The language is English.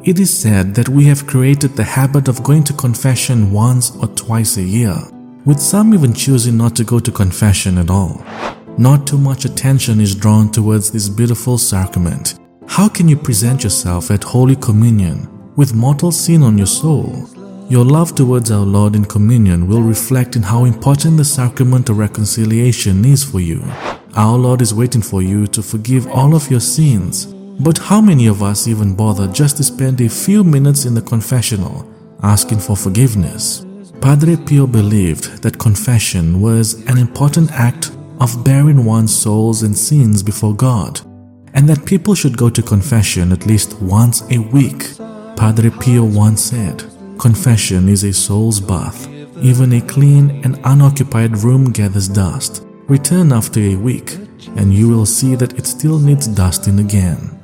It is said that we have created the habit of going to confession once or twice a year, with some even choosing not to go to confession at all. Not too much attention is drawn towards this beautiful sacrament. How can you present yourself at Holy Communion with mortal sin on your soul? Your love towards our Lord in communion will reflect in how important the sacrament of reconciliation is for you. Our Lord is waiting for you to forgive all of your sins. But how many of us even bother just to spend a few minutes in the confessional asking for forgiveness? Padre Pio believed that confession was an important act of bearing one's souls and sins before God, and that people should go to confession at least once a week. Padre Pio once said, "Confession is a soul's bath. Even a clean and unoccupied room gathers dust. Return after a week, and you will see that it still needs dusting again."